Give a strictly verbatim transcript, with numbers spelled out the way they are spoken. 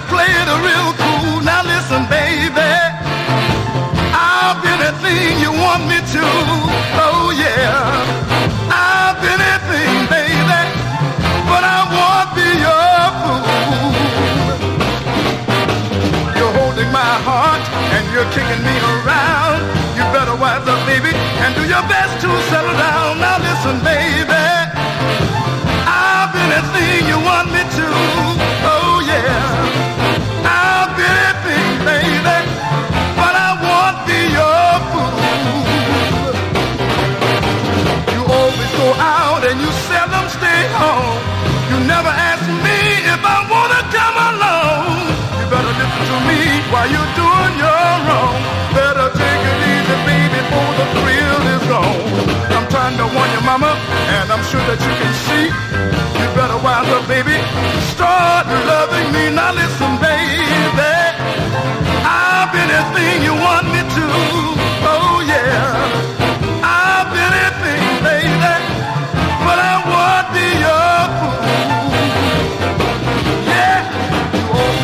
play it real cool. Now listen, baby, I'll be anything you want me to. Oh yeah, I'll be anything, baby, but I won't be your fool. You're holding my heart and you're kicking me around. You better wise up, baby, and do your best to settle down. Now listen, baby, I'll be anything you want me to. Oh yeah, I'll be anything, baby, but I won't be your fool. You always go out and you seldom stay home. You never ask me if I wanna come along. You better listen to me while you're doing your wrong. Better take it easy, baby, before the thrill is gone. I'm trying to warn you, mama, and I'm sure that you can see. You better wise up, baby. Start loving me now.